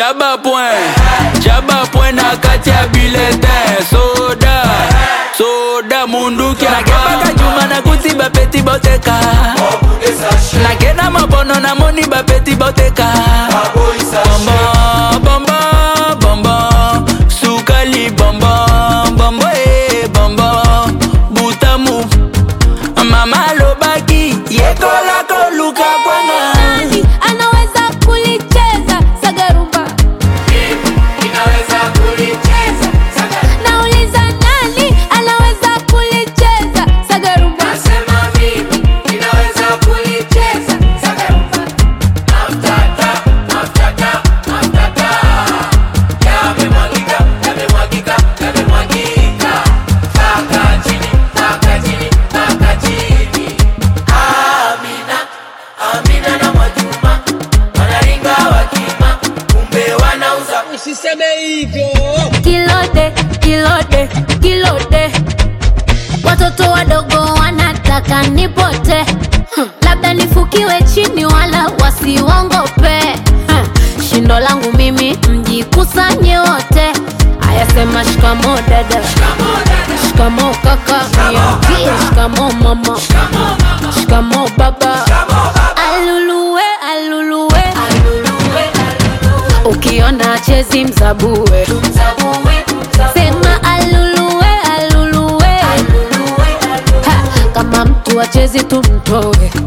Chaba point na kati ya bulletin. Soda munduki na kebaka juma na kuti ba peti boteka. Na kena mabono na moni ba peti boteka. Bomba, sukali bomba, butamu. Mama lobaki, yekola koluka kwana. Anaweza kulicheza Sagarumba. Inaweza kulicheza Sagarumba. Nauliza nani anaweza kulicheza Sagarumba? Nasema mimi inaweza kulicheza Sagarumba. Maftata yamemwagika Paka chini Amina na Mwajuma wanaringa wakima, kumbe wanauza. Usiseme hivyo. Kilode. Watoto wadogo wanataka nipote. Labda nifukiwe chini wala wasiwongope. Shindo langu mimi mjikusanye wote. Ayasema shikamo dada, shikamo kaka, shikamo mama, shikamo baba. Aluluwe. Ukiona chezi mzabue. Sema aluluwe. Kama mtu achezi tumtoe.